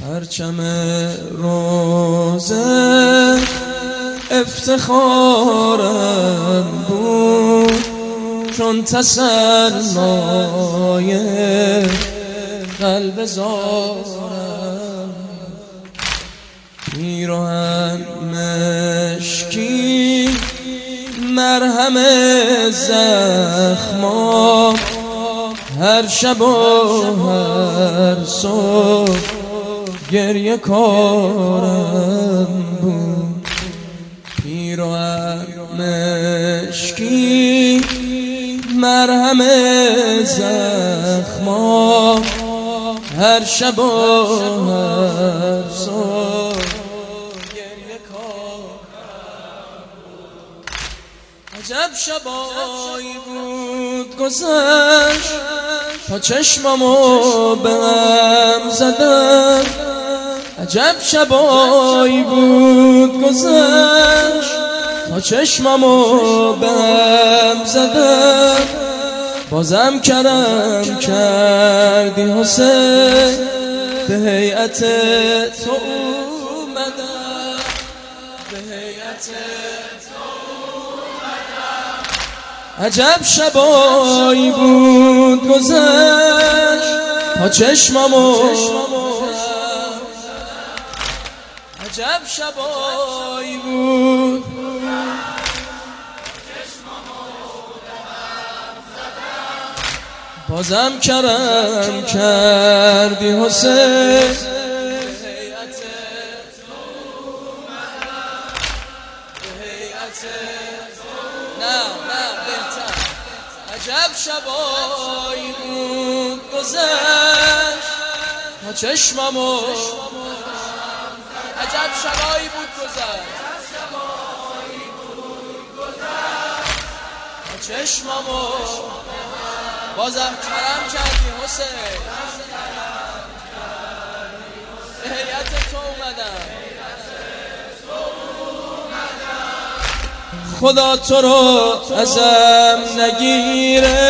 پرچم روزه افتخارم بود، چون تسلای قلب زارم. پیراهن مشکی مرهم زخمام، هر شب و هر صبح گریه کارم بود. پیراهن مشکی مرهم زخمام، هر شب و هر صبح گریه کارم بود. عجب شبایی بود گذشت تا چشممو به هم زدم. عجب شبایی بود گذشت تا چشممو به هم زدم. بازم کرم کردی حسین، به هیئت تو اومدم، به هیئت تو اومدم. عجب شبایی بود گذشت تا چشممو، عجب شبایی بود بازم کرم کردی حسین، نه بهتر. عجب شبایی بود گذشت تا چشممو، عجب شبایی بود گذشت تا چشممو، بازم کرم کردی حسین، به هیئت تو اومدم. خدا تو رو ازم نگیره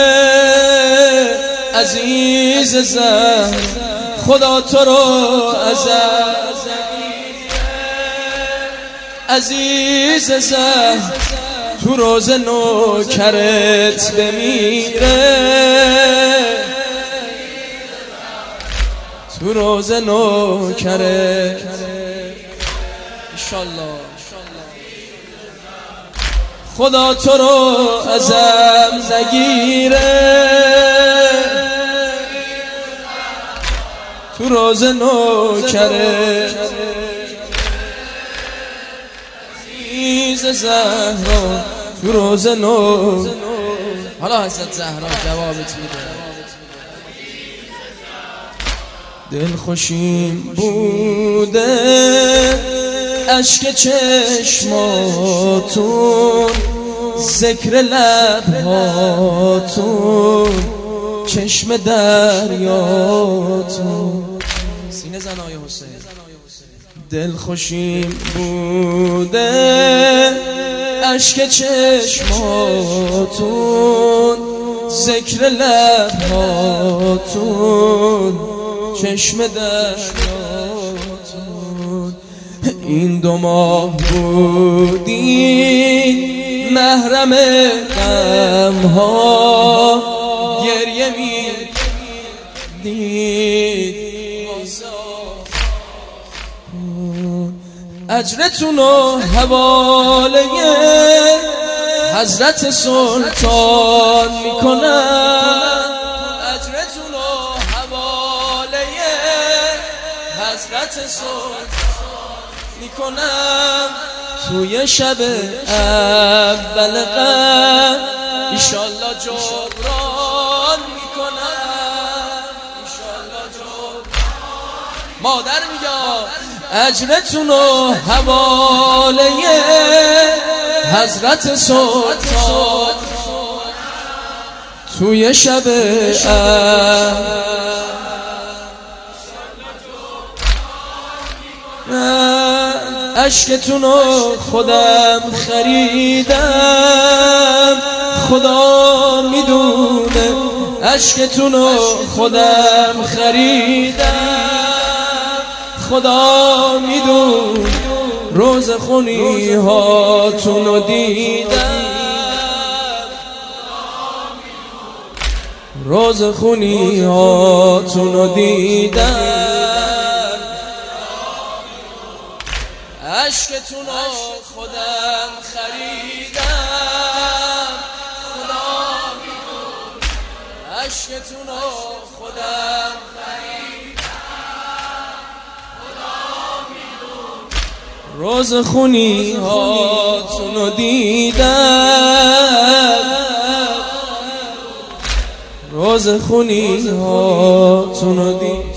عزیز زهر، خدا تو رو ازم نگیره عزیز زهر، تو روز نوکرت بمیره، تو روز نوکرت انشالله. خدا تو رو ازم نگیره تو روز نوکرت عزیز زهرا، تو روز نو. حالا حضرت زهرا جوابت میده. دل خوشیم بوده اشک چشماتون، ذکر لبهاتون، چشم دریاتون. سینه زن آیه حسین. دل خوشیم بوده اشک چشماتون، ذکر لبهاتون، چشم دریاتون. این 2 ماه بودین محرم غمها، گریه می‌دید اجرتونو حواله حضرت سلطان میکنم، اجرتونو حواله حضرت سلطان میکنم. توی شب اول قدر ایشالله جبران میکنم، ایشالله جبران. مادر میگه اجرتونو حواله حضرت سلطان، توی شب اشکتونو خودم خریدم، خدا میدونه اشکتونو خودم خریدم، خدا میدون روز خونی هاتونو دیدم، روز خونی هاتونو دیدم، عشقتونو خودم خریدم، خدا میدون عشقتونو خودم روز خونی هاتونو دیدم، روز خونی هاتونو دیدم.